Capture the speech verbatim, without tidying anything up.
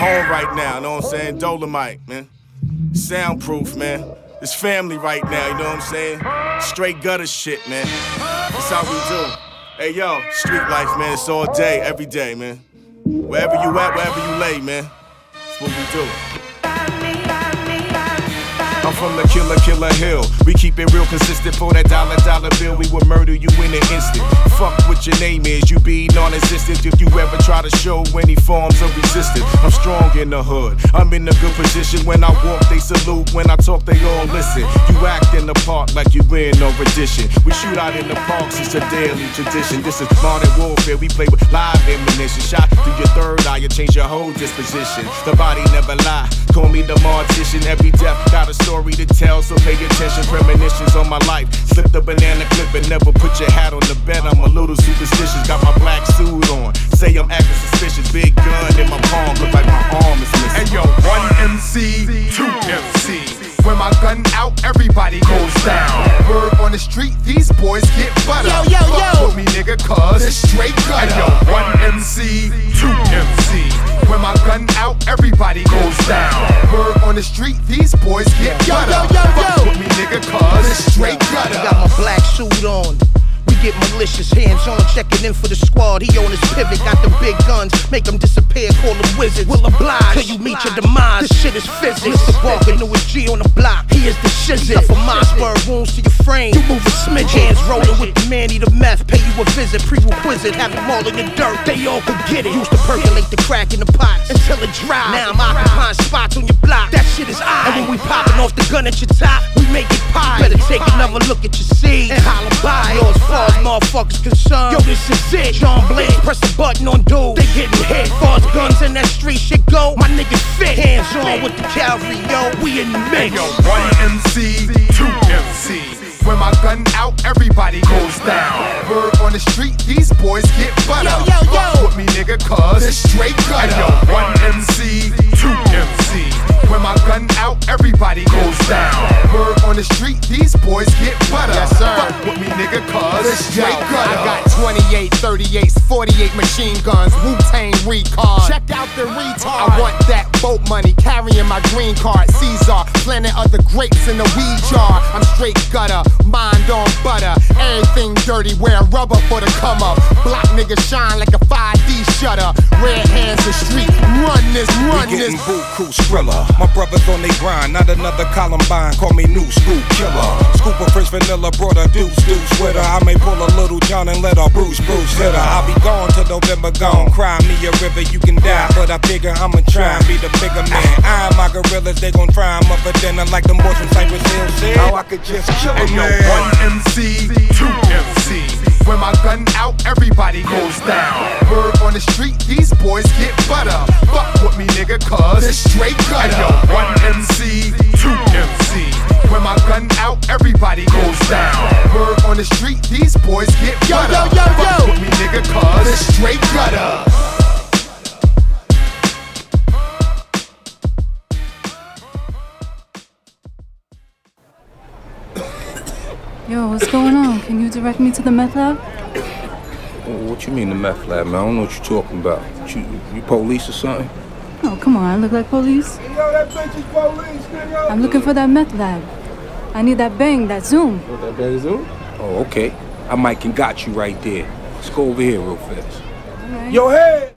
home right now, you know what I'm saying? Dolomite, man. Soundproof, man. It's family right now, you know what I'm saying? Straight gutter shit, man. That's how we do. Hey, yo, street life, man. It's all day, every day, man. Wherever you at, wherever you lay, man. That's what we do. I'm from the killer, killer hill. We keep it real consistent for that dollar, dollar bill. We will murder you in an instant. Fuck what your name is, you be non-existent if you ever try to show any forms of resistance. I'm strong in the hood, I'm in a good position. When I walk, they salute. When I talk, they all listen. You act in the park like you in no rendition. We shoot out in the parks, it's a daily tradition. This is modern warfare, we play with live ammunition. Shot through your third eye, you change your whole disposition. The body never lie, call me the mortician. Every death got a story to tell, so pay attention. Premonitions on my life. Slip the banana clip and never put your hat on the bed. I'm a little superstitious, got my black suit on. Say I'm acting suspicious. Big gun in my palm, look like my arm is missing. Hey yo, one M C, two M Cs. When my gun out, everybody goes down. Word on the street, these boys get butter. Yo, yo, yo. Fuck with me, nigga, cuz it's straight gutter. Hey yo, one M C, two M Cs. When my gun out, everybody goes down. Word on the street, these boys get butter. Yo, yo, yo, yo. Fuck with me, nigga, cuz it's straight gutter. I got my black suit on. We get malicious, hands on, checking in for the squad. He on his pivot, got them big guns, make them disappear, call them wizards. Will oblige till you meet your demise. This shit is physics. Mister Walker, newest G on the block. He is the shizzit. Got from Mossberg wounds to your frame. You move a smidge. Hands rolling with the man, eat a meth. Pay you a visit, prerequisite. Have them all in the dirt. They all could get it. Used to percolate the crack in the pots until it dry. Now I'm occupying spots on your block. That shit is I. And when we popping off the gun at your top, we make it pie. Better take another look at your seed and holler by. Yours far as motherfuckers concerned. Yo, this is it. John Blaze, press a button on dude. They getting hit. Far as guns in that street shit go, my niggas fit. Hands on with the cavalry, yo. We in the mix. Hey yo, one M C, two M Cs. When my gun out, everybody goes down. Word on the street, these boys get butter. Yo, yo, yo. Fuck with me, nigga, cuz it's straight gutter. Hey yo, one M C, two M Cs. When my gun out, everybody goes down. Word on the street, these boys get butter. Yes, sir. Fuck with me, nigga, cuz it's straight Yo, gutter. I got twenty-eight, thirty-eights, forty-eight machine guns, Wu-Tang recon. Check out the retard. I want that boat money, carrying my green card. Caesar, planting other grapes in a weed jar. I'm straight gutter, mind on butter. Everything dirty, wearing rubber for the come up. Block niggas shine like a five D shutter. Red hands the street, run this, run we this. getting buku Skrilla. My brothers on they grind, not another Columbine. Call me new school killer. Scoop of French vanilla, brought a deuce deuce with her. I may pull a little John and let her Bruce Bruce hit her. I'll be gone till November gone. Cry me a river, you can die, but I figure I'ma try and be the bigger man. I and my gorillas, they gon' try 'em up for dinner like them boys from Cypress Hill said. How I could just kill 'em, Hey yo, man. one M C, two M Cs. When my gun out, everybody goes down. Word on the street, these boys get butter. Fuck with me, nigga, cuz it's straight gutter. Hey yo, one M C, two M Cs. When my gun out, everybody goes down. Word on the street, these boys get butter. Yo, yo, yo, yo. Fuck with me, nigga, cuz it's straight gutter. Yo, what's going on? Can you direct me to the meth lab? Oh, what you mean the meth lab, man? I don't know what you're talking about. You, you police or something? Oh, come on, I look like police. Yo, that bitch is police, nigga. I'm looking for that meth lab. I need that bang, that zoom. What, that bang zoom? Oh, okay. I might can got you right there. Let's go over here real fast. All right. Yo, hey!